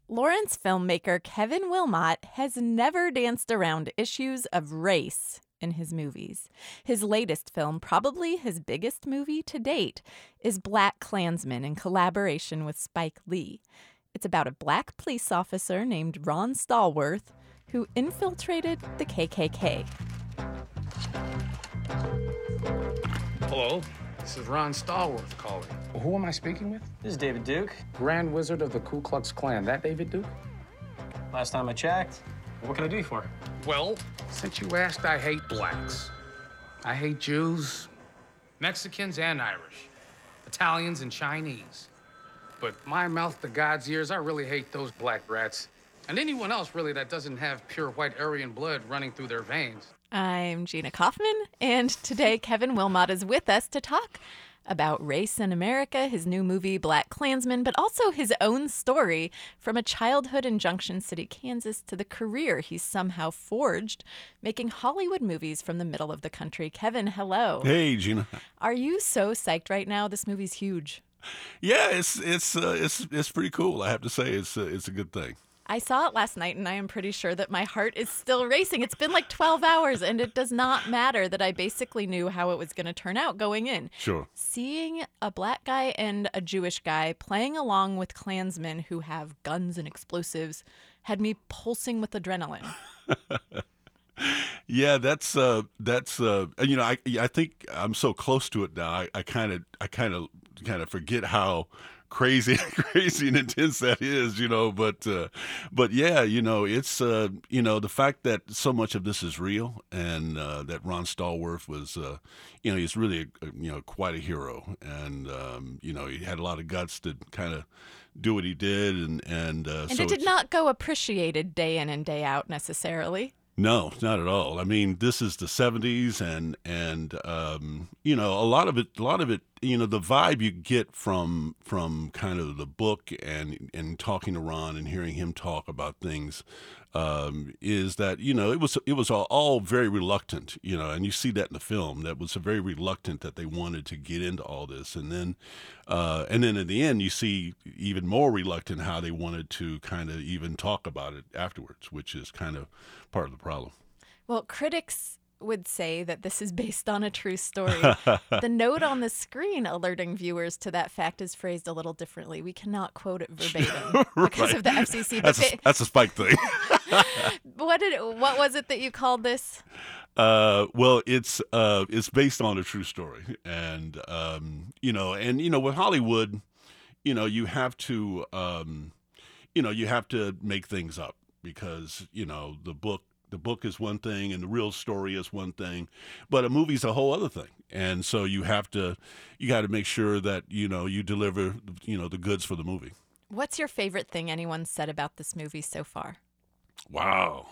Lawrence filmmaker Kevin Wilmot has never danced around issues of race in his movies. His latest film, probably his biggest movie to date, is Black Klansman in collaboration with Spike Lee. It's about a black police officer named Ron Stallworth who infiltrated the KKK. Hello, this is Ron Stallworth calling. Who am I speaking with? This is David Duke. Grand Wizard of the Ku Klux Klan. That David Duke? Last time I checked. What can I do you for? Well, since you asked, I hate blacks. I hate Jews, Mexicans and Irish, Italians and Chinese. But my mouth to God's ears, I really hate those black rats. And anyone else, really, that doesn't have pure white Aryan blood running through their veins. I'm Gina Kaufman, and today Kevin Wilmot is with us to talk about race in America, his new movie Black Klansman, but also his own story from a childhood in Junction City, Kansas, to the career he's somehow forged, making Hollywood movies from the middle of the country. Kevin, hello. Hey, Gina. Are you so psyched right now? This movie's huge. Yeah, it's pretty cool. I have to say, it's a good thing. I saw it last night, and I am pretty sure that my heart is still racing. It's been like 12 hours, and it does not matter that I basically knew how it was going to turn out going in. Sure. Seeing a black guy and a Jewish guy playing along with Klansmen who have guns and explosives had me pulsing with adrenaline. Yeah, that's I think I'm so close to it now. I kind of forget how crazy and intense that is, but yeah, it's the fact that so much of this is real, and that Ron Stallworth was he's really quite a hero, and he had a lot of guts to kind of do what he did, and so it did not go appreciated day in and day out necessarily. No, not at all. I mean, this is the 70s, and a lot of it, the vibe you get from kind of the book and talking to Ron and hearing him talk about things, is that it was all very reluctant, and you see that in the film. That was very reluctant that they wanted to get into all this, and then in the end you see even more reluctant how they wanted to kind of even talk about it afterwards, which is kind of part of the problem. Well, critics would say that this is based on a true story. The note on the screen alerting viewers to that fact is phrased a little differently. We cannot quote it verbatim because of the FCC. That's a Spike thing. What was it that you called this? Well, it's based on a true story, and with Hollywood, you have to make things up, because the book is one thing and the real story is one thing, but a movie's a whole other thing. And so you got to make sure that, you deliver, the goods for the movie. What's your favorite thing anyone said about this movie so far? Wow.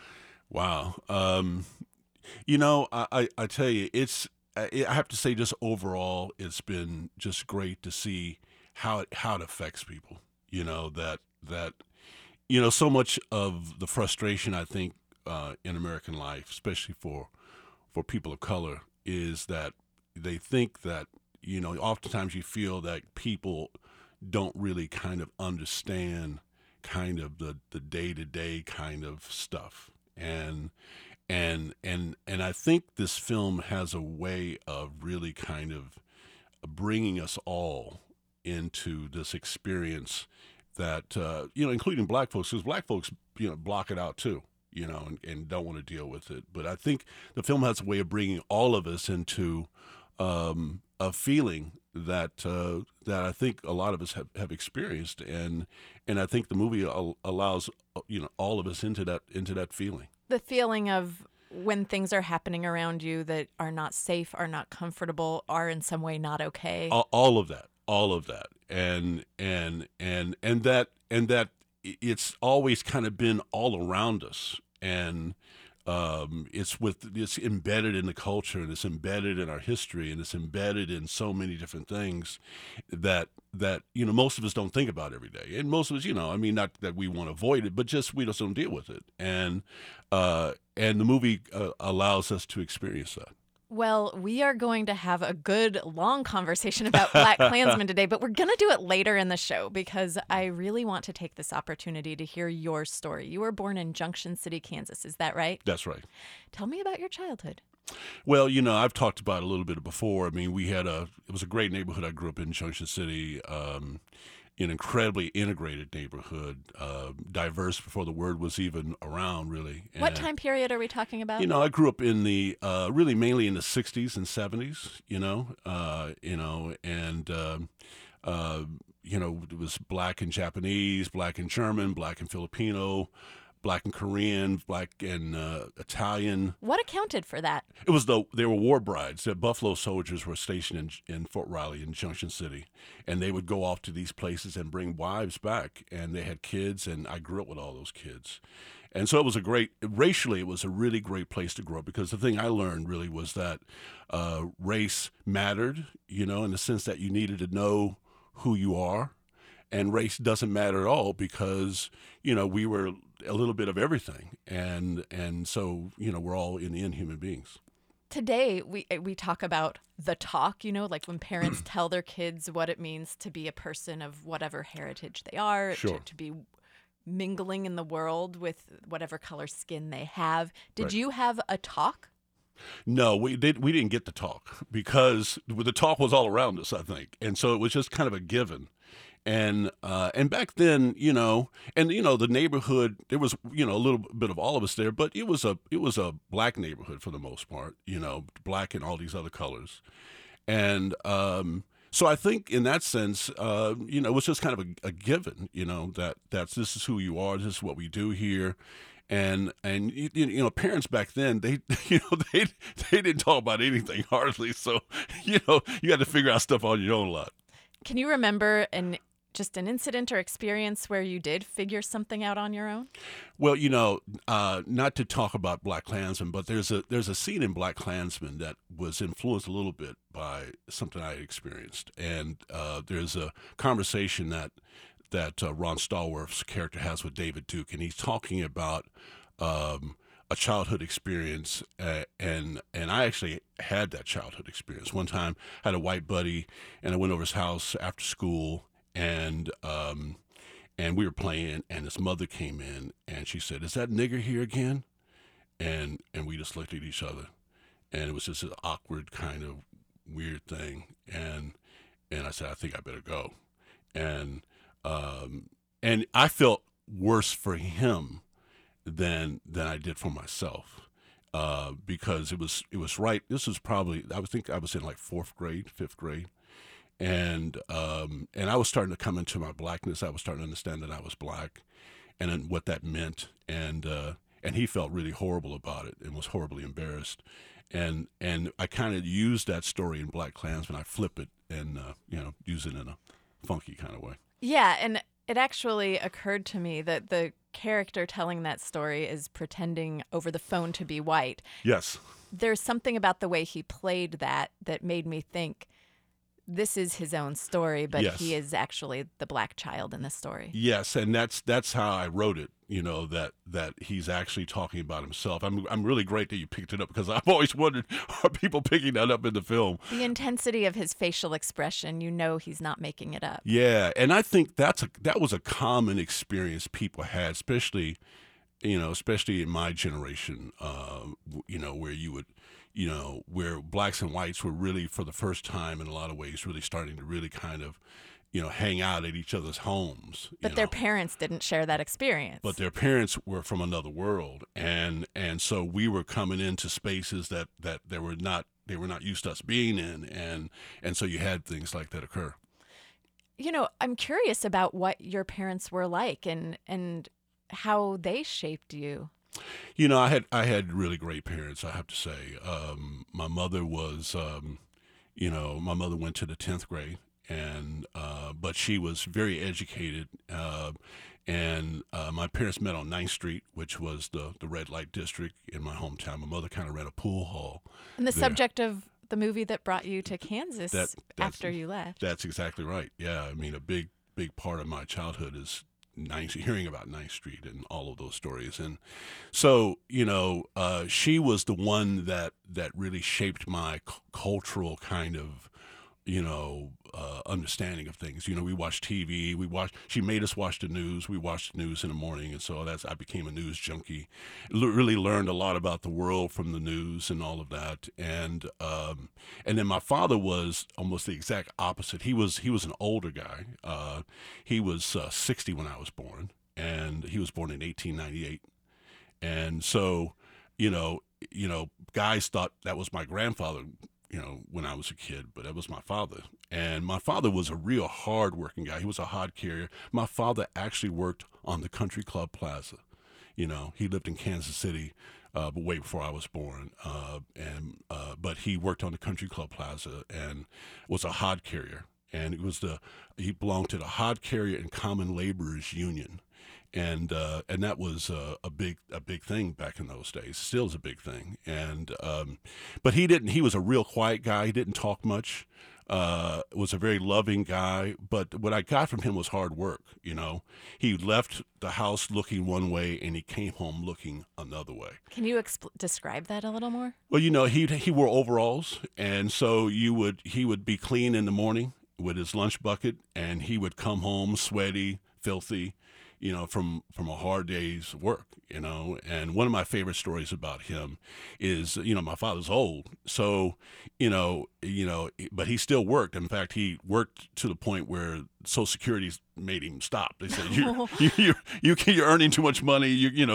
I tell you, I have to say, just overall, it's been just great to see how it affects people, that so much of the frustration, I think, in American life, especially for people of color, is that they think that, oftentimes you feel that people don't really kind of understand kind of the day-to-day kind of stuff. And I think this film has a way of really kind of bringing us all into this experience that, including black folks, because black folks, block it out too. And don't want to deal with it. But I think the film has a way of bringing all of us into a feeling that I think a lot of us have experienced, and I think the movie allows all of us into that feeling. The feeling of when things are happening around you that are not safe, are not comfortable, are in some way not okay. All of that, and that it's always kind of been all around us, and it's embedded in the culture, and it's embedded in our history, and it's embedded in so many different things that most of us don't think about every day, and most of us, not that we want to avoid it, but just we just don't deal with it, and the movie allows us to experience that. Well, we are going to have a good long conversation about Black Klansmen today, but we're going to do it later in the show because I really want to take this opportunity to hear your story. You were born in Junction City, Kansas. Is that right? That's right. Tell me about your childhood. Well, I've talked about it a little bit before. I mean, it was a great neighborhood. I grew up in Junction City, an incredibly integrated neighborhood, diverse before the word was even around, really. What time period are we talking about? I grew up in the really mainly in the '60s and '70s. It was Black and Japanese, Black and German, Black and Filipino, Black and Korean, Black and Italian. What accounted for that? They were war brides. The Buffalo soldiers were stationed in Fort Riley in Junction City, and they would go off to these places and bring wives back, and they had kids, and I grew up with all those kids. And so racially, it was a really great place to grow up because the thing I learned really was that race mattered, in the sense that you needed to know who you are, and race doesn't matter at all because, we were a little bit of everything. And so, we're all in the end human beings. Today, we talk about the talk, like when parents tell their kids what it means to be a person of whatever heritage they are, Sure. to be mingling in the world with whatever color skin they have. Did Right. you have a talk? No, we didn't get the talk because the talk was all around us, I think. And so it was just kind of a given. And back then, the neighborhood, there was, a little bit of all of us there, but it was a black neighborhood for the most part, black and all these other colors. And so I think in that sense, it was just kind of a given, this is who you are, this is what we do here. And parents back then, they didn't talk about anything hardly. So, you had to figure out stuff on your own a lot. Can you remember just an incident or experience where you did figure something out on your own? Well, not to talk about Black Klansmen, but there's a scene in Black Klansmen that was influenced a little bit by something I experienced. And there's a conversation that Ron Stallworth's character has with David Duke, and he's talking about a childhood experience, and I actually had that childhood experience. One time, I had a white buddy, and I went over his house after school, and we were playing, and his mother came in, and she said, "Is that nigger here again?" And we just looked at each other, and it was just an awkward kind of weird thing, and I said, "I think I better go," and I felt worse for him than I did for myself, because it was right. This was probably, I was in like 4th grade, 5th grade, and I was starting to come into my blackness. I was starting to understand that I was black, and then what that meant, and he felt really horrible about it and was horribly embarrassed, and I kind of used that story in Black Klansman. I flip it and use it in a funky kind of way. Yeah, and it actually occurred to me that the character telling that story is pretending over the phone to be white. Yes. There's something about the way he played that made me think this is his own story, but Yes. he is actually the black child in the story. Yes, and that's how I wrote it. That he's actually talking about himself. I'm really great that you picked it up because I've always wondered, are people picking that up in the film? The intensity of his facial expression, he's not making it up. Yeah, and I think that was a common experience people had, especially in my generation, where you would, where blacks and whites were really, for the first time in a lot of ways, really starting to really kind of, hang out at each other's homes. But their parents didn't share that experience. But their parents were from another world, and so we were coming into spaces that they were not used to us being in, and so you had things like that occur. I'm curious about what your parents were like and how they shaped you. I had really great parents, I have to say. My mother was, my mother went to the 10th grade, and but she was very educated, and my parents met on 9th Street, which was the red light district in my hometown. My mother kind of ran a pool hall. And the there. subject of the movie that brought you to Kansas That's- after you left. That's exactly right. Yeah, I mean, a big part of my childhood is hearing about Ninth Street and all of those stories. And so, she was the one that really shaped my cultural kind of, understanding of things. We watched TV. She made us watch the news. We watched the news in the morning, and so I became a news junkie. Really learned a lot about the world from the news and all of that. And then my father was almost the exact opposite. He was an older guy. He was 60 when I was born, and he was born in 1898. And so, guys thought that was my grandfather, when I was a kid, but that was my father. And my father was a real hard-working guy. He was a hod carrier. My father actually worked on the Country Club Plaza. He lived in Kansas City, but way before I was born. But he worked on the Country Club Plaza and was a hod carrier. And he belonged to the Hod Carrier and Common Laborers Union. And that was a big thing back in those days. Still is a big thing. And but he was a real quiet guy. He didn't talk much. Was a very loving guy. But what I got from him was hard work. He left the house looking one way and he came home looking another way. Can you describe that a little more? Well, he wore overalls, and so he would be clean in the morning with his lunch bucket, and he would come home sweaty, filthy, from a hard day's work, and one of my favorite stories about him is, my father's old. So, but he still worked. In fact, he worked to the point where Social Security made him stop. They said, you're earning too much money.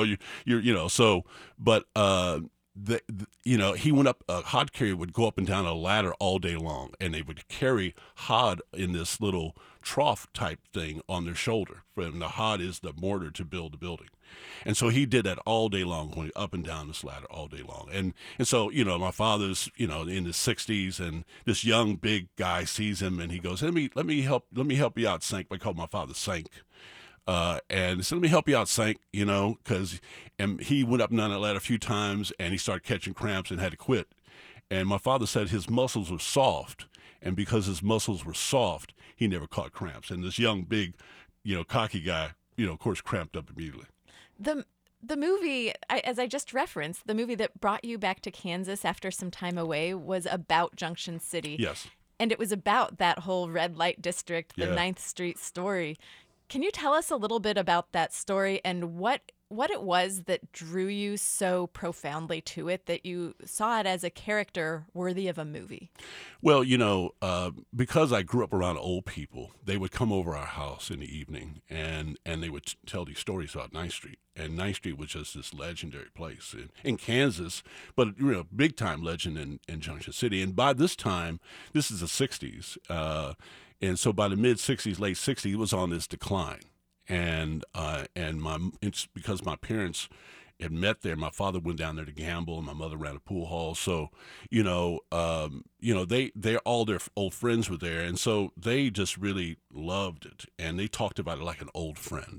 He went up, a hod carrier would go up and down a ladder all day long, and they would carry hod in this little trough type thing on their shoulder. And the hod is the mortar to build the building. And so he did that all day long, going up and down this ladder all day long. And so, my father's, in his 60s, and this young big guy sees him and he goes, let me help you out, Sank. I call my father Sank. And so let me help you out, Sank, because he went up and down that ladder a few times and he started catching cramps and had to quit. And my father said his muscles were soft, and because his muscles were soft, he never caught cramps. And this young, big, cocky guy, of course, cramped up immediately. The movie, as I just referenced, the movie that brought you back to Kansas after some time away was about Junction City. Yes. And it was about that whole red light district, the 9th Street story. Can you tell us a little bit about that story and what it was that drew you so profoundly to it that you saw it as a character worthy of a movie? Well, because I grew up around old people, they would come over our house in the evening and they would tell these stories about Ninth Street. And Ninth Street was just this legendary place in Kansas, but big time legend in Junction City. And by this time, this is the 60s. And so by the mid 60s, late 60s, it was on this decline. And it's because my parents had met there. My father went down there to gamble, and my mother ran a pool hall. So, they're all their old friends were there, and so they just really loved it, and they talked about it like an old friend.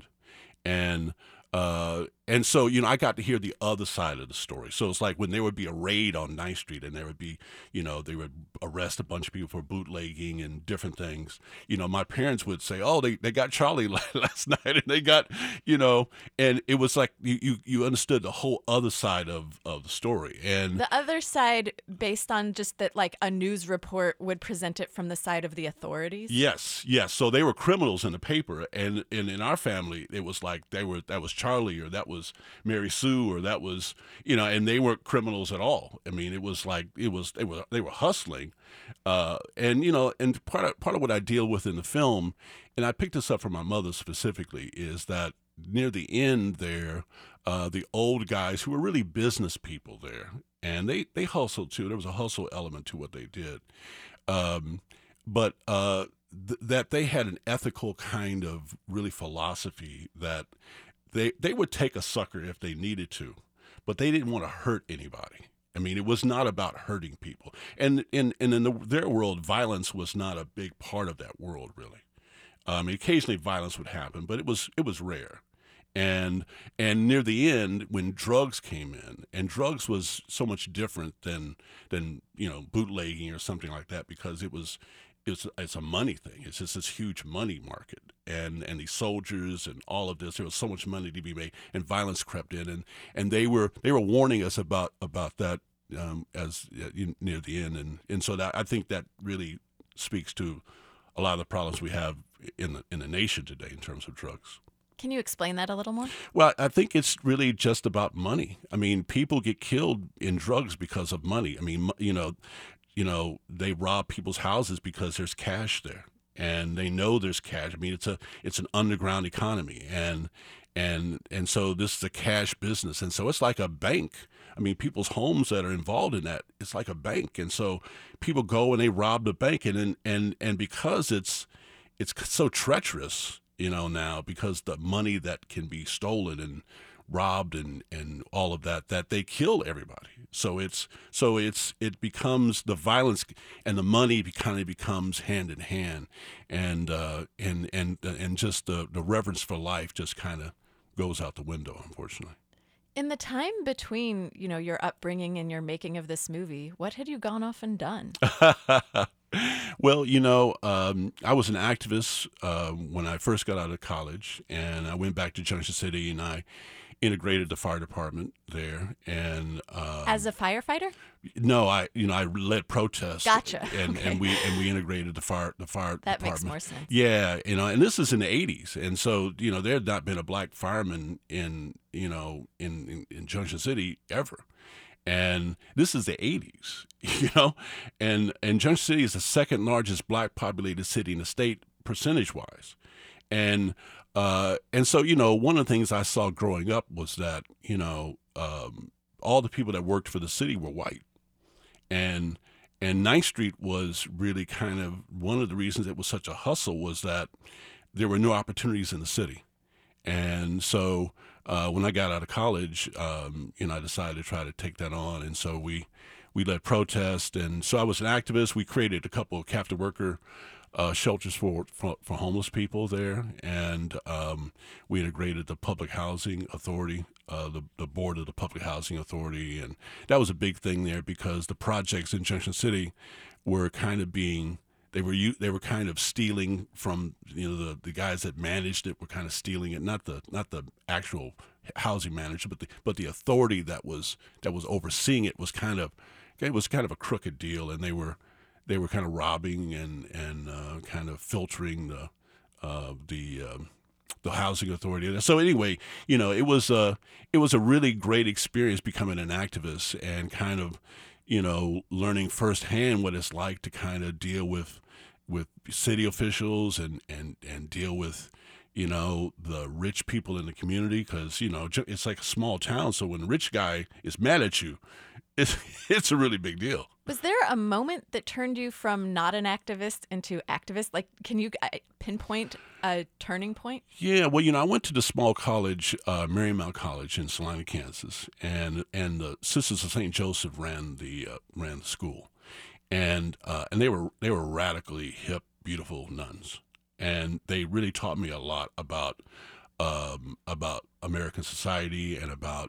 And so, I got to hear the other side of the story. So it's like when there would be a raid on 9th Street and there would be, they would arrest a bunch of people for bootlegging and different things. My parents would say, oh, they got Charlie last night, and they got, and it was like you understood the whole other side of the story. And the other side based on just that, like a news report would present it from the side of the authorities? Yes. So they were criminals in the paper. And in our family, it was like that was Charlie, or that was Mary Sue, or that was, and they weren't criminals at all. I mean, it was like, they were hustling. And part of what I deal with in the film, and I picked this up from my mother specifically, is that near the end there, the old guys who were really business people there, and they hustled too. There was a hustle element to what they did. But that they had an ethical kind of really philosophy that they would take a sucker if they needed to, but they didn't want to hurt anybody. I mean, it was not about hurting people. And in their world, violence was not a big part of that world, really. Occasionally violence would happen, but it was rare. And near the end, when drugs came in, and drugs was so much different than bootlegging or something like that, because it was it's a money thing. It's just this huge money market, and these soldiers and all of this. There was so much money to be made, and violence crept in, and they were warning us about that as near the end, and so that I think that really speaks to a lot of the problems we have in the nation today in terms of drugs. Can you explain that a little more? Well, I think it's really just about money. I mean, people get killed in drugs because of money. I mean, they rob people's houses because there's cash there, and they know there's cash. I mean, it's an underground economy, and so this is a cash business, and so it's like a bank. I mean, people's homes that are involved in that, it's like a bank, and so people go and they rob the bank, and because it's so treacherous, now, because the money that can be stolen and robbed and all of that they kill everybody. So it becomes the violence and the money kind of becomes hand in hand, and just the reverence for life just kind of goes out the window, unfortunately. In the time between, your upbringing and your making of this movie, what had you gone off and done? Well, I was an activist when I first got out of college, and I went back to Junction City, and I integrated the fire department there. And as a firefighter? No, I led protests. Gotcha. And okay. and we integrated the fire that department. Makes more sense. Yeah, and this is in the 80s, and so there had not been a black fireman in Junction City ever. And this is the 80s, and Junction City is the second largest black populated city in the state percentage-wise. And so, one of the things I saw growing up was that, all the people that worked for the city were white. And 9th Street was really kind of one of the reasons it was such a hustle was that there were no opportunities in the city. And so when I got out of college, I decided to try to take that on. And so we led protests. And so I was an activist. We created a couple of captive worker shelters for homeless people there. And we integrated the Public Housing Authority, the board of the Public Housing Authority. And that was a big thing there because the projects in Junction City were kind of they were kind of stealing from the guys that managed it were kind of stealing it, not the actual housing manager, but the authority that was overseeing it was kind of a crooked deal, and they were kind of robbing and kind of filtering the housing authority. So anyway, it was a really great experience becoming an activist and kind of learning firsthand what it's like to kind of deal with city officials and deal with the rich people in the community, because it's like a small town, so when the rich guy is mad at you, it's a really big deal. Was there a moment that turned you from not an activist into activist? Like, can you pinpoint a turning point? Yeah, well, I went to the small college, Marymount College in Salina, Kansas, and the Sisters of St. Joseph ran the school. And they were radically hip, beautiful nuns, and they really taught me a lot about American society and about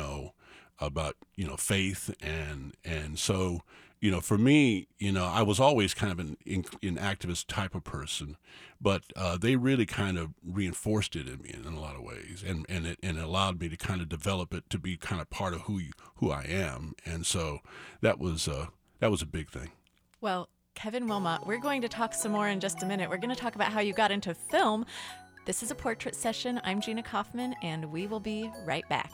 faith, and so for me, I was always kind of an activist type of person, but they really kind of reinforced it in me in a lot of ways, and it allowed me to kind of develop it to be kind of part of who I am, and so that was a big thing. Well, Kevin Willmott, we're going to talk some more in just a minute. We're going to talk about how you got into film. This is a portrait session. I'm Gina Kaufman, and we will be right back.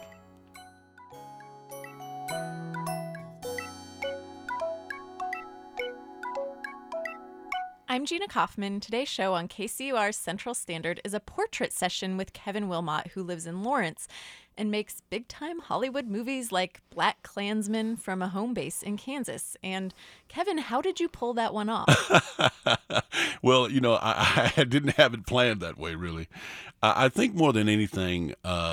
I'm Gina Kaufman. Today's show on KCUR's Central Standard is a portrait session with Kevin Willmott, who lives in Lawrence and makes big-time Hollywood movies like Black Klansman from a home base in Kansas. And Kevin, how did you pull that one off? Well, I didn't have it planned that way, really. I think more than anything,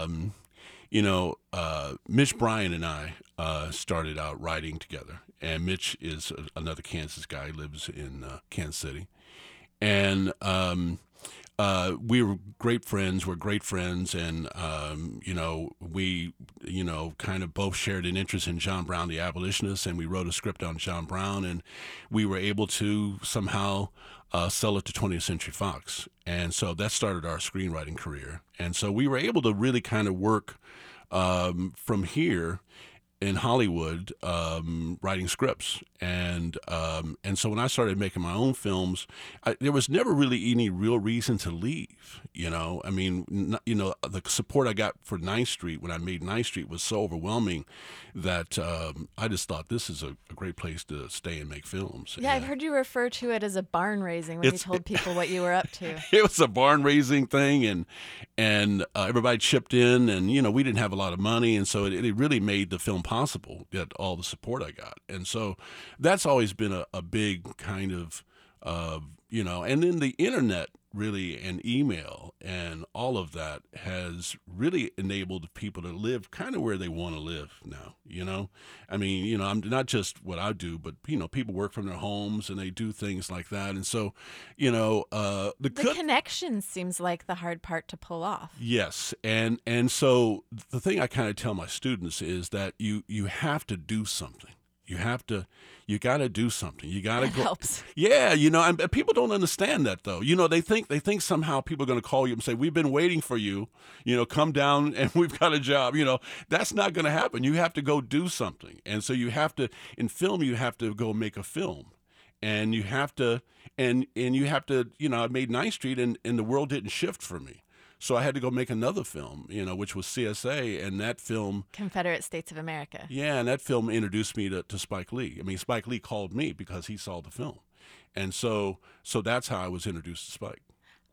Mitch Bryan and I started out writing together. And Mitch is another Kansas guy. He lives in Kansas City. And we were great friends. We're great friends, and we kind of both shared an interest in John Brown, the abolitionist, and we wrote a script on John Brown, and we were able to somehow sell it to 20th Century Fox, and so that started our screenwriting career. And so we were able to really kind of work from here in Hollywood, writing scripts, and so when I started making my own films, there was never really any real reason to leave. I mean, the support I got for Ninth Street when I made Ninth Street was so overwhelming that I just thought this is a great place to stay and make films. Yeah, I've heard you refer to it as a barn raising when you told people what you were up to. It was a barn raising thing, and everybody chipped in, and we didn't have a lot of money, and so it really made the film possible, that all the support I got. And so that's always been a big kind of, and then the internet really, and email and all of that has really enabled people to live kind of where they want to live now. I mean, I'm not just what I do, but people work from their homes and they do things like that. And so, the connection seems like the hard part to pull off. Yes, and so the thing I kind of tell my students is that you have to do something. You got to do something. You got to go. Helps. Yeah, and people don't understand that though. They think somehow people are going to call you and say, "We've been waiting for you. Come down and we've got a job." That's not going to happen. You have to go do something. And so you have to, in film, you have to go make a film. And you have to, and you have to, I made Ninth Street, and the world didn't shift for me. So I had to go make another film, which was CSA, and that film... Confederate States of America. Yeah, and that film introduced me to Spike Lee. I mean, Spike Lee called me because he saw the film. And so that's how I was introduced to Spike.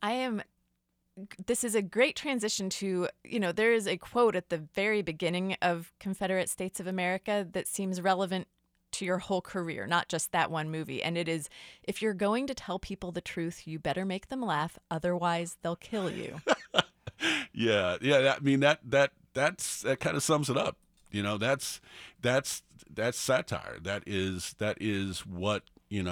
This is a great transition to, there is a quote at the very beginning of Confederate States of America that seems relevant to your whole career, not just that one movie. And it is, if you're going to tell people the truth, you better make them laugh, otherwise they'll kill you. Yeah. I mean, that kind of sums it up. That's satire. That is what,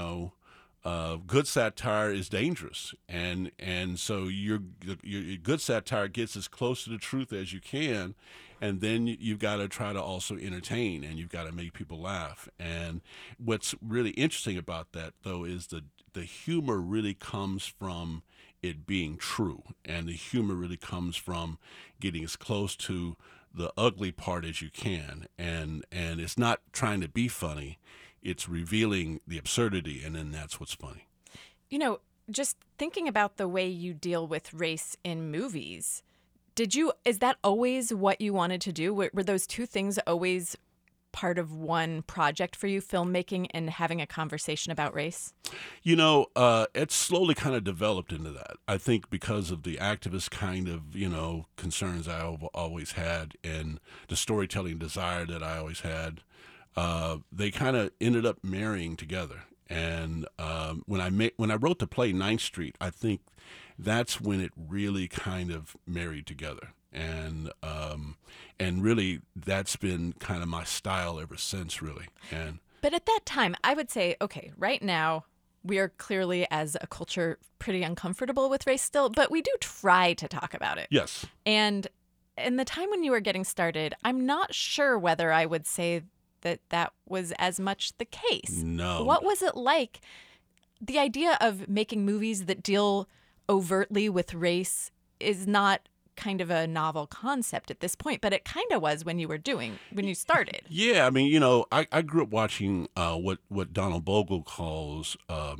good satire is dangerous. And so your good satire gets as close to the truth as you can. And then you've got to try to also entertain, and you've got to make people laugh. And what's really interesting about that, though, is the humor really comes from it being true. And the humor really comes from getting as close to the ugly part as you can. And it's not trying to be funny. It's revealing the absurdity, and then that's what's funny. Just thinking about the way you deal with race in movies, is that always what you wanted to do? Were those two things always part of one project for you, filmmaking and having a conversation about race? It's slowly kind of developed into that. I think because of the activist kind of, concerns I've always had, and the storytelling desire that I always had, they kind of ended up marrying together. And when I wrote the play Ninth Street, I think that's when it really kind of married together. And really, that's been kind of my style ever since, really. But at that time, I would say, okay, right now, we are clearly, as a culture, pretty uncomfortable with race still, but we do try to talk about it. Yes. And in the time when you were getting started, I'm not sure whether I would say that was as much the case. No. What was it like? The idea of making movies that deal overtly with race is not kind of a novel concept at this point, but it kind of was when you started. Yeah, I mean, I grew up watching what Donald Bogle calls,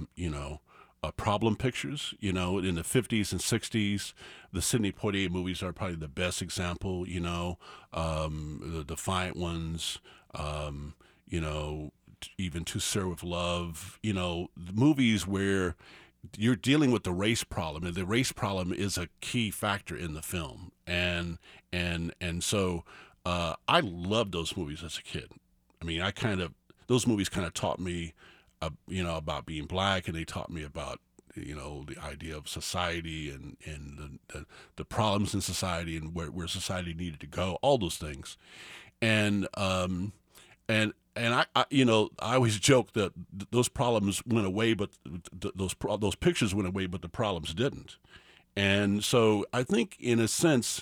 problem pictures. In the 50s and 60s, the Sidney Poitier movies are probably the best example. The Defiant Ones. Even To Serve with Love. The movies where you're dealing with the race problem, and the race problem is a key factor in the film. And so I loved those movies as a kid. I mean, those movies kind of taught me, about being black, and they taught me about, the idea of society and the problems in society and where society needed to go, all those things. And I always joke that those problems went away, but those pictures went away, but the problems didn't. And so I think, in a sense,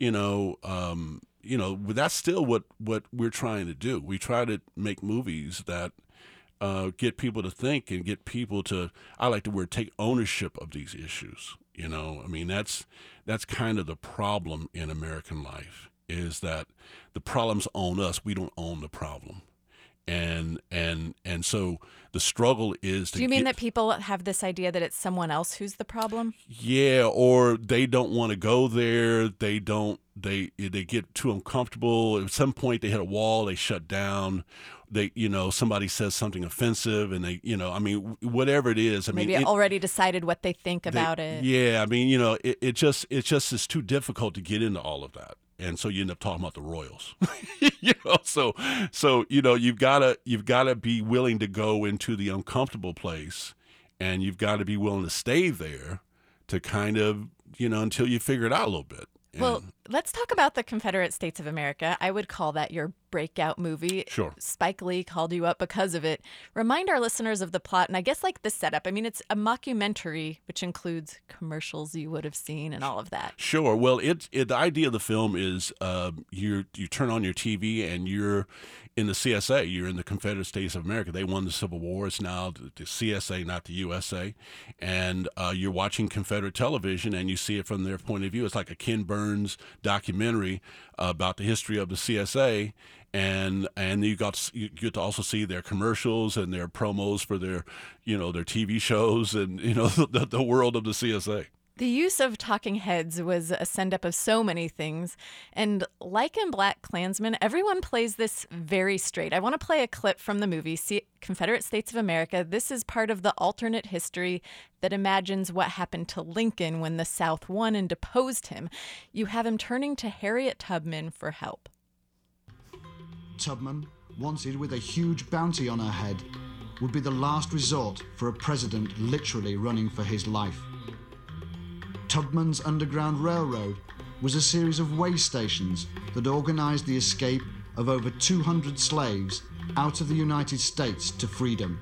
that's still what we're trying to do. We try to make movies that get people to think and get people to, I like the word, take ownership of these issues. I mean, that's kind of the problem in American life, is that the problems own us. We don't own the problem. And so the struggle is to Do you mean that people have this idea that it's someone else who's the problem? Yeah, or they don't want to go there. They get too uncomfortable. At some point they hit a wall, they shut down. Somebody says something offensive, and whatever it is. Maybe already decided what they think about it. Yeah, it just is too difficult to get into all of that. And so you end up talking about the Royals, So you've gotta be willing to go into the uncomfortable place, and you've got to be willing to stay there to kind of until you figure it out a little bit. Well, let's talk about the Confederate States of America. I would call that your breakout movie. Sure. Spike Lee called you up because of it. Remind our listeners of the plot, and I guess the setup. I mean, it's a mockumentary, which includes commercials you would have seen and all of that. Sure. Well, the idea of the film is you turn on your TV and you're in the CSA. You're in the Confederate States of America. They won the Civil War. It's now the CSA, not the USA. And you're watching Confederate television, and you see it from their point of view. It's like a Ken Burns documentary about the history of the CSA. And you get to also see their commercials and their promos for their TV shows and the world of the CSA. The use of talking heads was a send-up of so many things. And like in BlacKkKlansman, everyone plays this very straight. I want to play a clip from the movie, Confederate States of America. This is part of the alternate history that imagines what happened to Lincoln when the South won and deposed him. You have him turning to Harriet Tubman for help. Tubman, wanted with a huge bounty on her head, would be the last resort for a president literally running for his life. Tubman's Underground Railroad was a series of way stations that organized the escape of over 200 slaves out of the United States to freedom.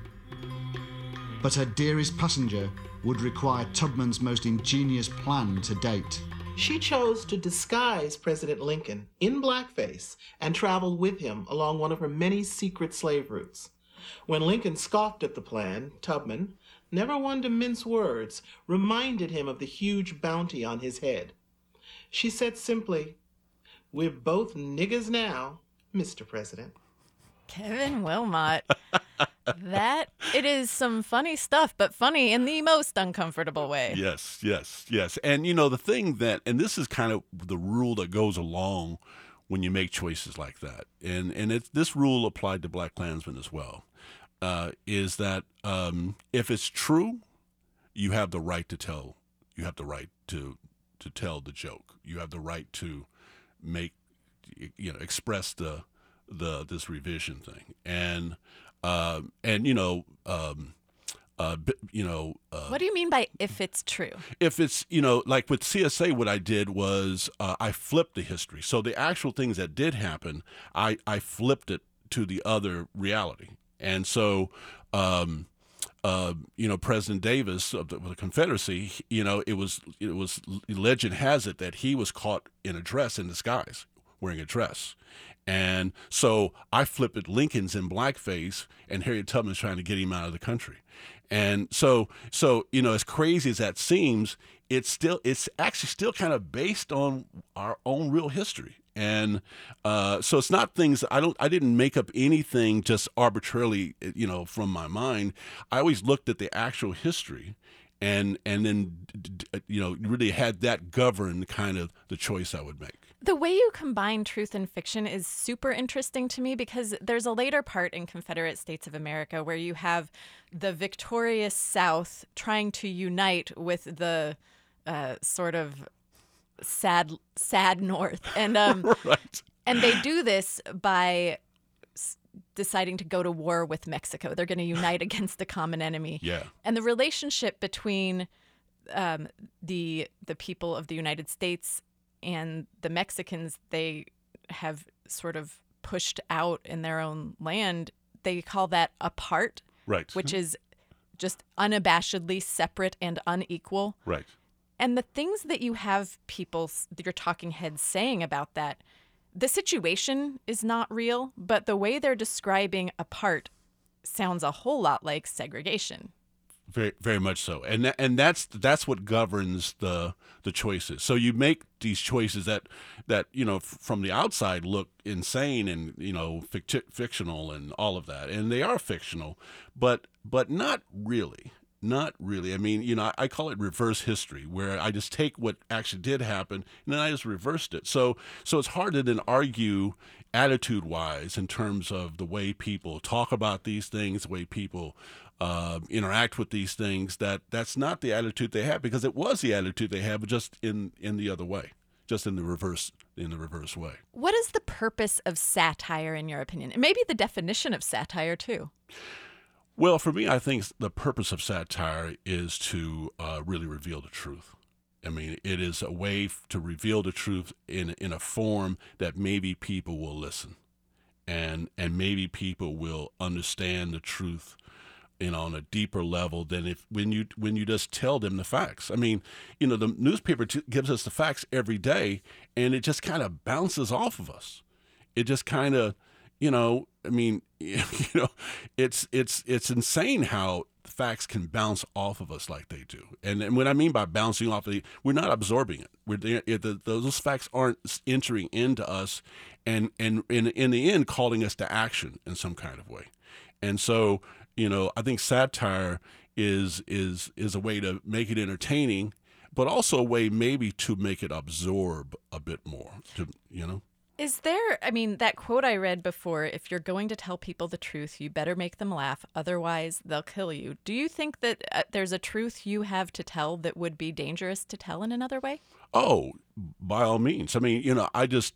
But her dearest passenger would require Tubman's most ingenious plan to date. She chose to disguise President Lincoln in blackface and travel with him along one of her many secret slave routes. When Lincoln scoffed at the plan, Tubman, never one to mince words, reminded him of the huge bounty on his head. She said simply, "We're both niggas now, Mr. President." Kevin Willmott. It is some funny stuff, but funny in the most uncomfortable way. Yes. And the thing and this is kind of the rule that goes along when you make choices like that. And this rule applied to BlacKkKlansman as well. Is that if it's true, you have the right to tell. You have the right to tell the joke. You have the right to express this revision thing. What do you mean by if it's true? If it's, like with CSA, what I did was I flipped the history. So the actual things that did happen, I flipped it to the other reality. And so, President Davis of the Confederacy, it was legend has it that he was caught in a dress in disguise, wearing a dress. And so I flipped it. Lincoln's in blackface, and Harriet Tubman's trying to get him out of the country. And so as crazy as that seems, it's actually still kind of based on our own real history. And so it's not things I didn't make up anything just arbitrarily, from my mind. I always looked at the actual history and then, really had that govern kind of the choice I would make. The way you combine truth and fiction is super interesting to me because there's a later part in Confederate States of America where you have the victorious South trying to unite with the sort of sad North. And right. And they do this by deciding to go to war with Mexico. They're going to unite against the common enemy. Yeah. And the relationship between the people of the United States and the Mexicans they have sort of pushed out in their own land, they call that apart, right? Which is just unabashedly separate and unequal. Right. And the things that you have people, your talking heads saying about that, the situation is not real, but the way they're describing a part sounds a whole lot like segregation. Very, very much so, and that's what governs the choices. So you make these choices that from the outside look insane and fictional and all of that, and they are fictional, but not really. Not really. I mean, I call it reverse history, where I just take what actually did happen and then I just reversed it. So it's hard to then argue attitude-wise in terms of the way people talk about these things, the way people interact with these things. That's not the attitude they have, because it was the attitude they had, but just in the other way, just in the reverse way. What is the purpose of satire, in your opinion? And maybe the definition of satire too. Well, for me, I think the purpose of satire is to really reveal the truth. I mean, it is a way to reveal the truth in a form that maybe people will listen, and maybe people will understand the truth, on a deeper level than when you just tell them the facts. I mean, the newspaper gives us the facts every day, and it just kind of bounces off of us. It just kind of, I mean, it's insane how facts can bounce off of us like they do. And what I mean by bouncing off, we're not absorbing it. Those facts aren't entering into us and in the end calling us to action in some kind of way. And so, I think satire is a way to make it entertaining, but also a way maybe to make it absorb a bit more, Is there, that quote I read before, if you're going to tell people the truth, you better make them laugh, otherwise they'll kill you. Do you think that there's a truth you have to tell that would be dangerous to tell in another way? Oh, by all means. I mean, I just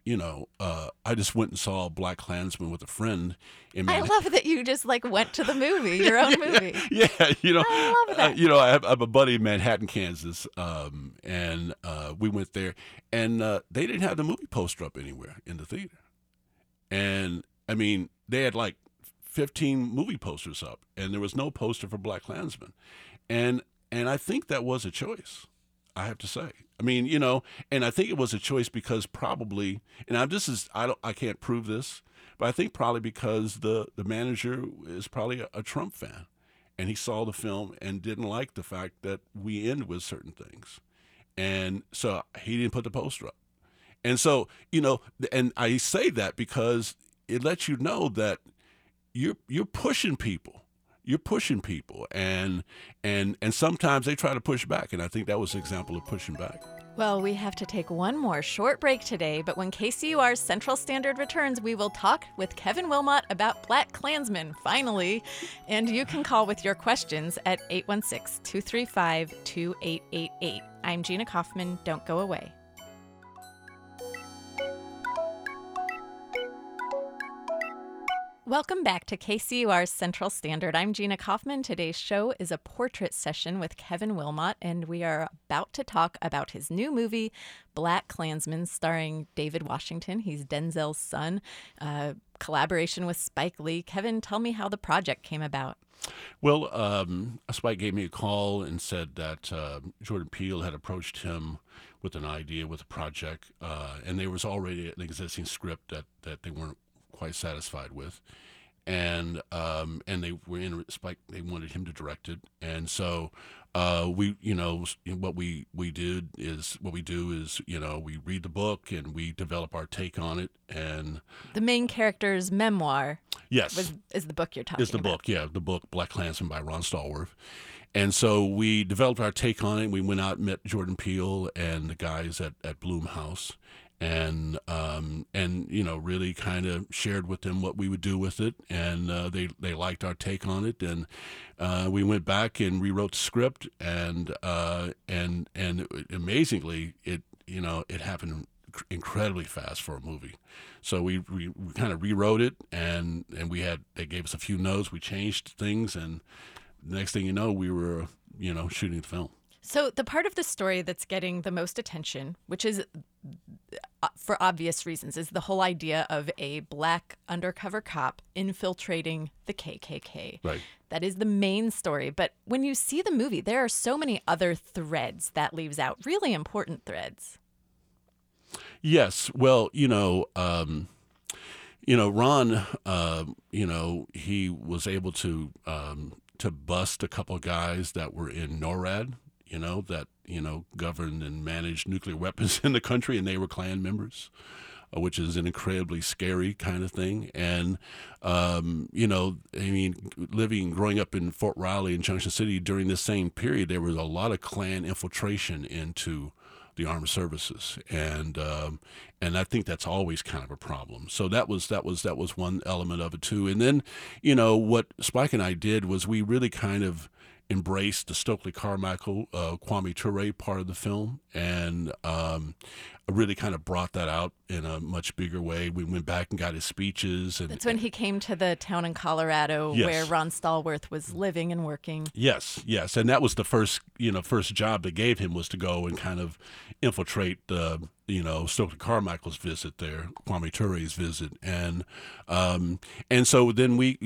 went and saw BlacKkKlansman with a friend. I love that you just went to the movie, your own movie. Yeah, I love that. I have a buddy in Manhattan, Kansas, and we went there, and they didn't have the movie poster up anywhere in the theater. And I mean, they had 15 movie posters up, and there was no poster for BlacKkKlansman, and I think that was a choice, I have to say. I mean, and I think it was a choice because probably, and I can't prove this, but I think probably because the manager is probably a Trump fan, and he saw the film and didn't like the fact that we end with certain things, and so he didn't put the poster up. And so, and I say that because it lets you know that you're pushing people. You're pushing people, and sometimes they try to push back, and I think that was an example of pushing back. Well, we have to take one more short break today, but when KCUR's Central Standard returns, we will talk with Kevin Willmott about BlacKkKlansman, finally. And you can call with your questions at 816-235-2888. I'm Gina Kaufman. Don't go away. Welcome back to KCUR's Central Standard. I'm Gina Kaufman. Today's show is a portrait session with Kevin Willmott, and we are about to talk about his new movie, BlacKkKlansman, starring David Washington. He's Denzel's son, collaboration with Spike Lee. Kevin, tell me how the project came about. Well, Spike gave me a call and said that Jordan Peele had approached him with an idea, with a project, and there was already an existing script that they weren't quite satisfied with, and they were in Spike. They wanted him to direct it, and so we what we do is we read the book and we develop our take on it. And the main character's memoir, yes, is the book you're talking about. Is the book, yeah, the book BlacKkKlansman by Ron Stallworth. And so we developed our take on it. We went out and met Jordan Peele and the guys at Blumhouse, and really kind of shared with them what we would do with it, and they liked our take on it, and we went back and rewrote the script, and amazingly it happened incredibly fast for a movie. So we kind of rewrote it, and they gave us a few notes, we changed things, and the next thing you know, we were shooting the film. So the part of the story that's getting the most attention, which is for obvious reasons, is the whole idea of a black undercover cop infiltrating the KKK. Right. That is the main story. But when you see the movie, there are so many other threads that leaves out, really important threads. Yes. Well, Ron, he was able to bust a couple of guys that were in NORAD, that governed and managed nuclear weapons in the country, and they were Klan members, which is an incredibly scary kind of thing. And growing up in Fort Riley and Junction City during this same period, there was a lot of Klan infiltration into the armed services, and I think that's always kind of a problem. So that was one element of it too. And then, what Spike and I did was we really kind of embraced the Stokely Carmichael, Kwame Ture part of the film, and really kind of brought that out in a much bigger way. We went back and got his speeches. And that's when he came to the town in Colorado where Ron Stallworth was living and working. Yes. And that was the first job they gave him, was to go and kind of infiltrate Stokely Carmichael's visit there, Kwame Ture's visit. And so then we,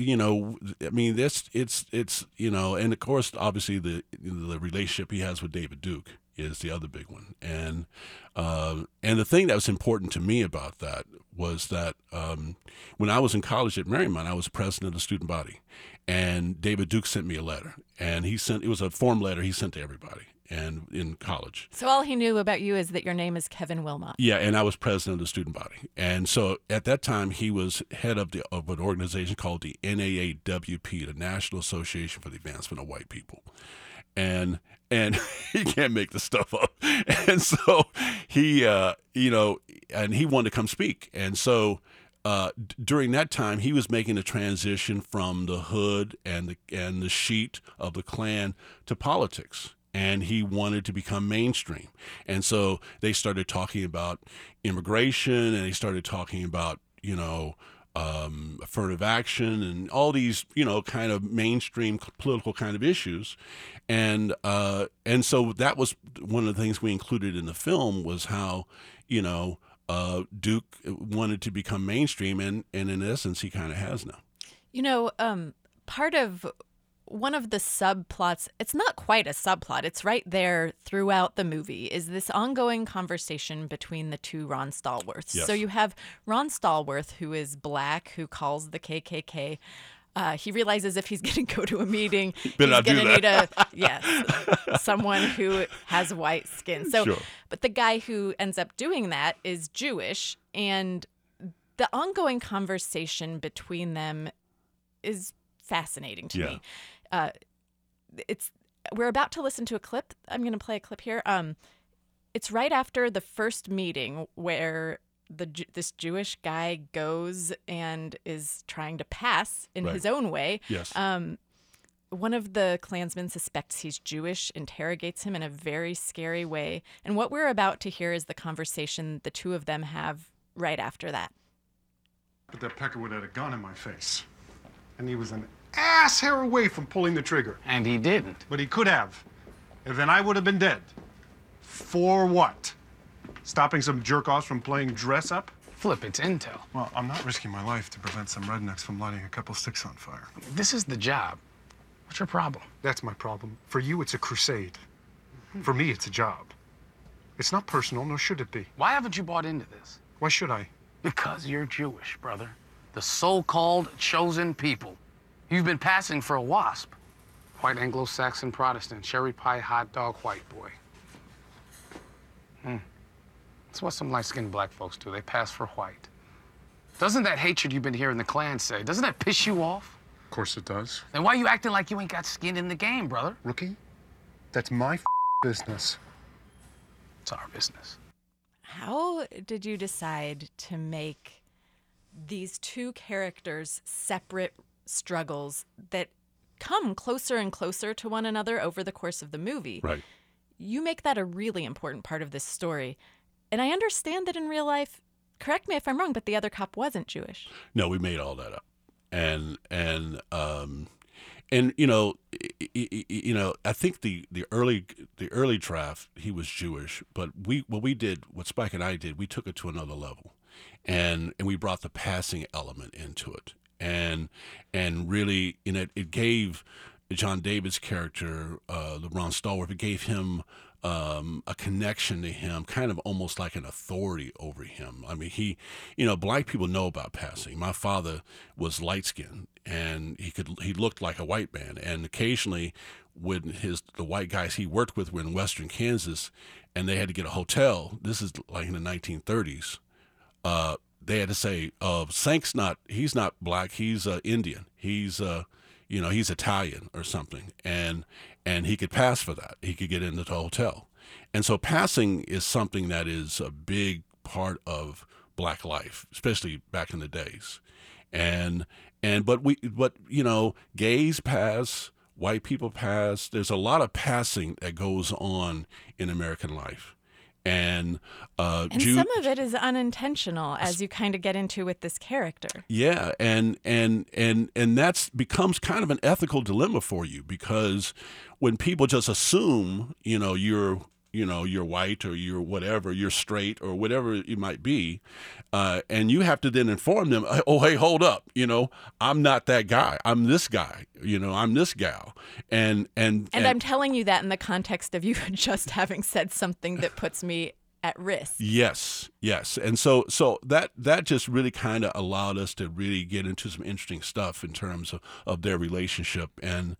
and of course, obviously the relationship he has with David Duke is the other big one. And the thing that was important to me about that was that when I was in college at Marymount, I was president of the student body, and David Duke sent me a letter, and it was a form letter he sent to everybody and in college. So all he knew about you is that your name is Kevin Wilmot. Yeah, and I was president of the student body. And so at that time, he was head of an organization called the NAAWP, the National Association for the Advancement of White People. And he can't make this stuff up. And so he, and he wanted to come speak. And so during that time, he was making a transition from the hood and the sheet of the Klan to politics. And he wanted to become mainstream. And so they started talking about immigration, and they started talking about, affirmative action and all these, kind of mainstream political kind of issues. And so that was one of the things we included in the film, was how, Duke wanted to become mainstream, and in essence, he kind of has now. Part of one of the subplots, it's not quite a subplot, it's right there throughout the movie, is this ongoing conversation between the two Ron Stallworths. Yes. So you have Ron Stallworth, who is black, who calls the KKK. He realizes if he's going to go to a meeting, he's going to need someone who has white skin. So, sure. But the guy who ends up doing that is Jewish, and the ongoing conversation between them is fascinating to me. We're about to listen to a clip. I'm going to play a clip here. It's right after the first meeting where this Jewish guy goes and is trying to pass in his own way. Yes. One of the Klansmen suspects he's Jewish, interrogates him in a very scary way. And what we're about to hear is the conversation the two of them have right after that. But that Peckerwood had a gun in my face. And he was an ass hair away from pulling the trigger. And he didn't. But he could have. And then I would have been dead. For what? Stopping some jerk-offs from playing dress-up? Flip, it's intel. Well, I'm not risking my life to prevent some rednecks from lighting a couple sticks on fire. This is the job. What's your problem? That's my problem. For you, it's a crusade. For me, it's a job. It's not personal, nor should it be. Why haven't you bought into this? Why should I? Because you're Jewish, brother. The so-called chosen people. You've been passing for a WASP. White Anglo-Saxon Protestant, cherry pie hot dog white boy. That's what some light-skinned black folks do. They pass for white. Doesn't that hatred you've been hearing the Klan say, doesn't that piss you off? Of course it does. Then why are you acting like you ain't got skin in the game, brother? Rookie, that's my business. It's our business. How did you decide to make these two characters separate struggles that come closer and closer to one another over the course of the movie? Right. You make that a really important part of this story. And I understand that in real life, correct me if I'm wrong, but the other cop wasn't Jewish. No, we made all that up. And I think the early draft he was Jewish, but what Spike and I did, we took it to another level, and we brought the passing element into it, and really, it gave John David's character, Ron Stallworth, it gave him a connection to him, kind of almost like an authority over him. I mean, black people know about passing. My father was light skinned, and he looked like a white man. And occasionally, when the white guys he worked with were in Western Kansas, and they had to get a hotel. This is like in the 1930s. They had to say, he's not black, he's Indian, he's Italian or something, and he could pass for that. He could get into the hotel. And so passing is something that is a big part of black life, especially back in the days. But gays pass, white people pass. There's a lot of passing that goes on in American life. And some of it is unintentional, as you kind of get into with this character. Yeah, and that's becomes kind of an ethical dilemma for you, because when people just assume, you're white, or you're whatever, you're straight, or whatever it might be, and you have to then inform them, oh, hey, hold up, I'm not that guy, I'm this guy, I'm this gal, and I'm telling you that in the context of you just having said something that puts me at risk. Yes, and so that just really kind of allowed us to really get into some interesting stuff in terms of their relationship, and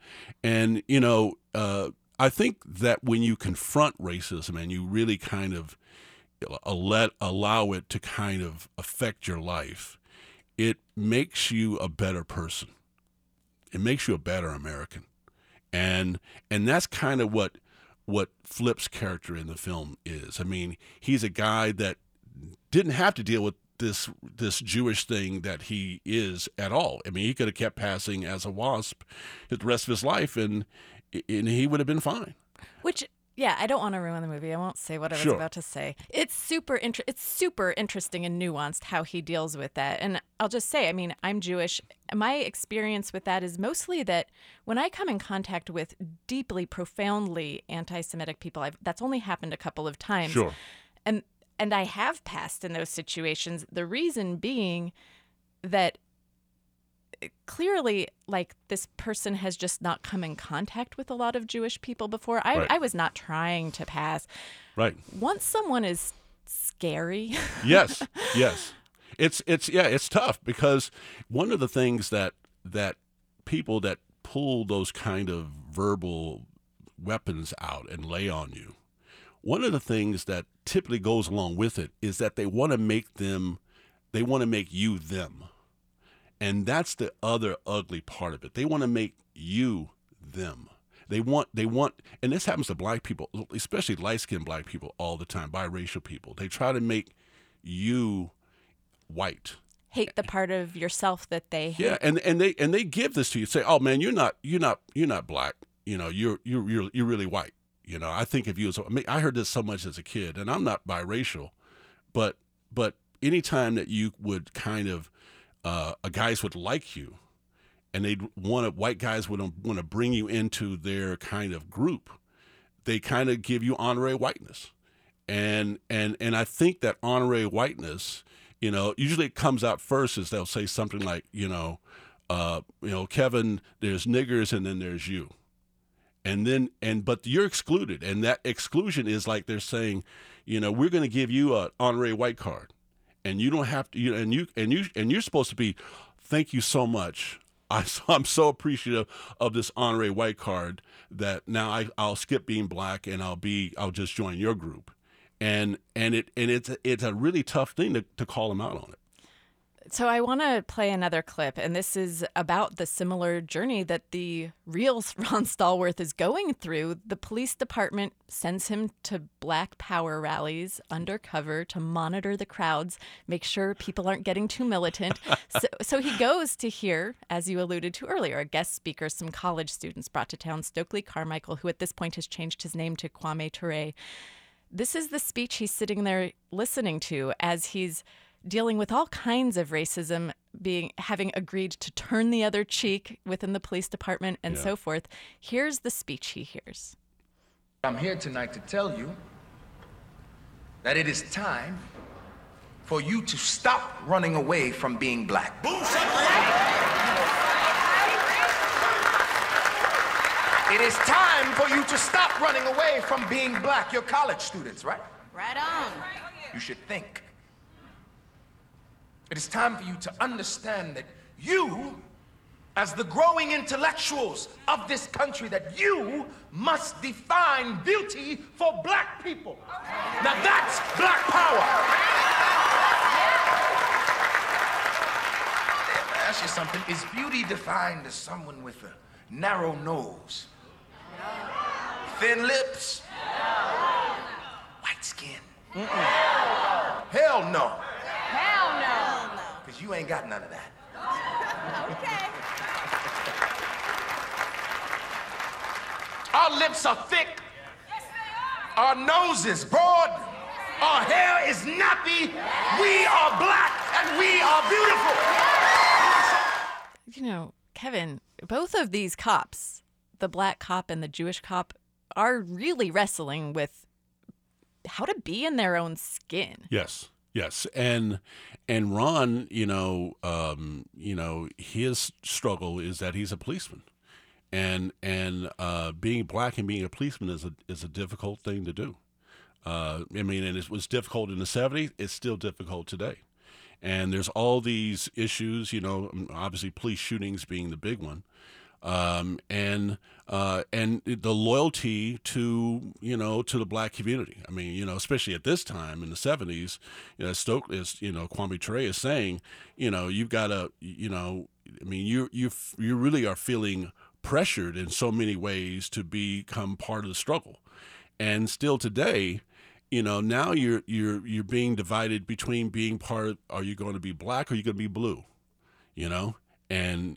I think that when you confront racism and you really kind of allow it to kind of affect your life, it makes you a better person. It makes you a better American. And that's kind of what Flip's character in the film is. I mean, he's a guy that didn't have to deal with this Jewish thing that he is at all. I mean, he could have kept passing as a WASP the rest of his life, and he would have been fine. Which, yeah, I don't want to ruin the movie. I won't say what I was about to say. It's super interesting and nuanced how he deals with that. And I'll just say, I mean, I'm Jewish. My experience with that is mostly that when I come in contact with deeply, profoundly anti-Semitic people, that's only happened a couple of times. Sure. And I have passed in those situations. The reason being that clearly, like, this person has just not come in contact with a lot of Jewish people before. I was not trying to pass. Right. Once someone is scary. Yes. It's tough, because one of the things that people that pull those kind of verbal weapons out and lay on you, one of the things that typically goes along with it is that they want to make you them. And that's the other ugly part of it. They want to make you them. They want, and this happens to black people, especially light-skinned black people all the time, biracial people. They try to make you white. Hate the part of yourself that they hate. Yeah, and they give this to you. Say, oh man, you're not black. You're really white. I think of you as, I heard this so much as a kid, and I'm not biracial, but anytime that you would kind of guys would like you, and white guys would want to bring you into their kind of group, they kind of give you honorary whiteness, and I think that honorary whiteness, usually it comes out first as they'll say something like, Kevin, there's niggers and then there's you, but you're excluded, and that exclusion is like they're saying, we're going to give you an honorary white card. And you don't have to, and you're supposed to be, thank you so much. I'm so appreciative of this honorary white card that now I'll skip being black and I'll just join your group, and it's a really tough thing to call them out on it. So I want to play another clip, and this is about the similar journey that the real Ron Stallworth is going through. The police department sends him to Black Power rallies undercover to monitor the crowds, make sure people aren't getting too militant. So he goes to hear, as you alluded to earlier, a guest speaker, some college students brought to town, Stokely Carmichael, who at this point has changed his name to Kwame Ture. This is the speech he's sitting there listening to as he's dealing with all kinds of racism having agreed to turn the other cheek within the police department and so forth. Here's the speech he hears. I'm here tonight to tell you that it is time for you to stop running away from being black. Boom, it is time for you to stop running away from being black. You're college students, right? Right on. You should think. It is time for you to understand that you, as the growing intellectuals of this country, that you must define beauty for black people. Now that's black power. Let me ask you something. Is beauty defined as someone with a narrow nose, thin lips, white skin? Hell no. Hell no. Because you ain't got none of that. Okay. Our lips are thick. Our nose is broad. Our hair is nappy. We are black and we are beautiful. You know, Kevin, both of these cops, the black cop and the Jewish cop, are really wrestling with how to be in their own skin. Yes. And Ron, his struggle is that he's a policeman. And being black and being a policeman is a difficult thing to do. And it was difficult in the 70s. It's still difficult today. And there's all these issues, obviously police shootings being the big one, and the loyalty to the black community. I mean, especially at this time in the 70s, Kwame Ture is saying, you've got to, you really are feeling pressured in so many ways to become part of the struggle. And still today, now you're being divided between being part of, are you going to be black or are you going to be blue? And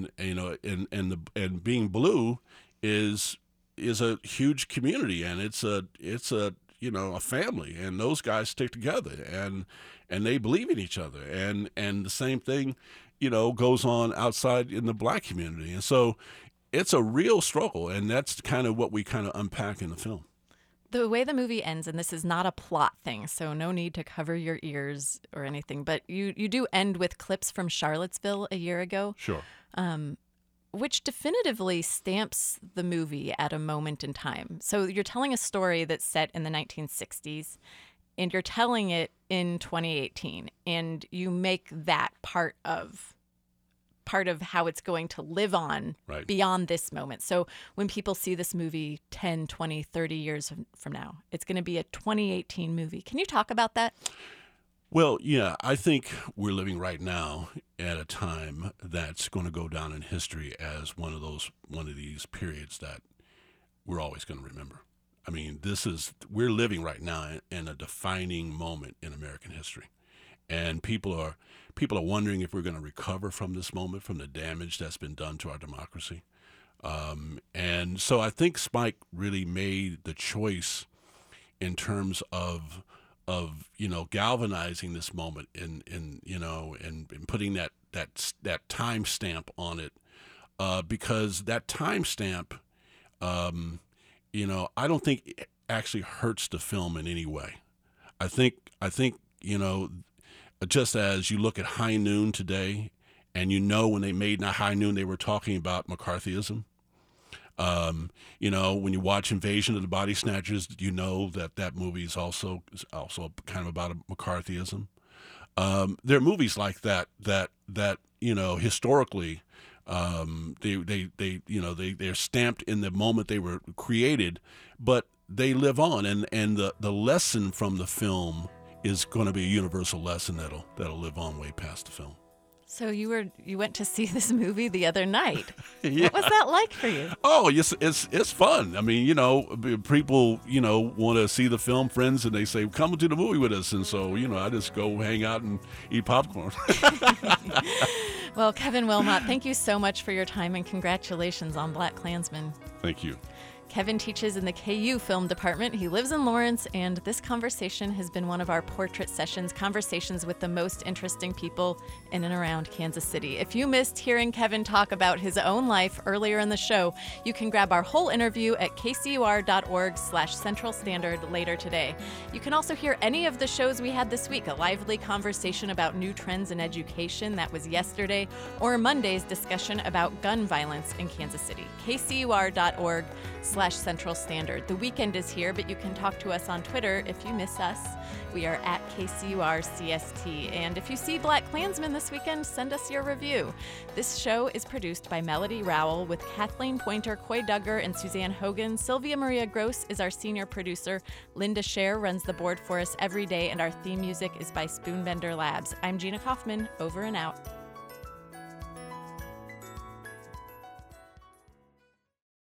being blue is a huge community, and it's a family, and those guys stick together and they believe in each other, and the same thing goes on outside in the black community. And so it's a real struggle, and that's kind of what we kind of unpack in the film. The way the movie ends, and this is not a plot thing, so no need to cover your ears or anything, but you do end with clips from Charlottesville a year ago. Sure. Which definitively stamps the movie at a moment in time. So you're telling a story that's set in the 1960s, and you're telling it in 2018, and you make that part of how it's going to live on beyond this moment. So when people see this movie 10, 20, 30 years from now, it's going to be a 2018 movie. Can you talk about that? Well, yeah, I think we're living right now at a time that's going to go down in history as one of these periods that we're always going to remember. I mean, we're living right now in a defining moment in American history. And people are wondering if we're going to recover from this moment, from the damage that's been done to our democracy. And so I think Spike really made the choice in terms of galvanizing this moment and putting that time stamp on it, because that time stamp, I don't think it actually hurts the film in any way. I think just as you look at High Noon today, and when they made High Noon, they were talking about McCarthyism. When you watch Invasion of the Body Snatchers, that movie is also kind of about McCarthyism. There are movies like that historically, they're stamped in the moment they were created, but they live on, and the lesson from the film is going to be a universal lesson that'll live on way past the film. So you went to see this movie the other night. Yeah. What was that like for you? Oh, it's fun. I mean, people want to see the film, friends, and they say, come to the movie with us, and so I just go hang out and eat popcorn. Well, Kevin Willmott, thank you so much for your time, and congratulations on BlacKkKlansman. Thank you. Kevin teaches in the KU Film Department. He lives in Lawrence, and this conversation has been one of our portrait sessions, conversations with the most interesting people in and around Kansas City. If you missed hearing Kevin talk about his own life earlier in the show, you can grab our whole interview at kcur.org/Central Standard later today. You can also hear any of the shows we had this week, a lively conversation about new trends in education that was yesterday, or Monday's discussion about gun violence in Kansas City. kcur.org/Central Standard. The weekend is here, but you can talk to us on Twitter if you miss us. We are at KCURCST. And if you see Black Klansman this weekend, send us your review. This show is produced by Melody Rowell with Kathleen Pointer, Coy Duggar, and Suzanne Hogan. Sylvia Maria Gross is our senior producer. Linda Scher runs the board for us every day, and our theme music is by Spoonbender Labs. I'm Gina Kaufman. Over and out.